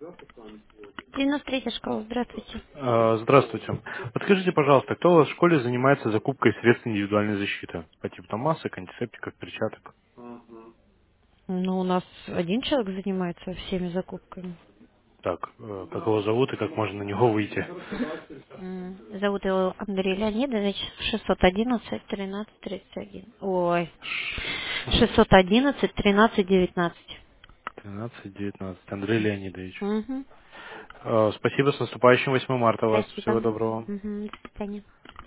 93-я школа, здравствуйте. Здравствуйте. Подскажите, пожалуйста, кто у вас в школе занимается закупкой средств индивидуальной защиты? По типу там масок, антисептиков, перчаток. Ну, у нас один человек занимается всеми закупками. Так, как его зовут и как можно на него выйти? Зовут его Андрей Леонидович, 611-13-31. Ой, 611-13-19. 13-19. Андрей Леонидович. Угу. Спасибо, с наступающим 8 марта вас. Всего Спасибо. доброго. Угу. До свидания.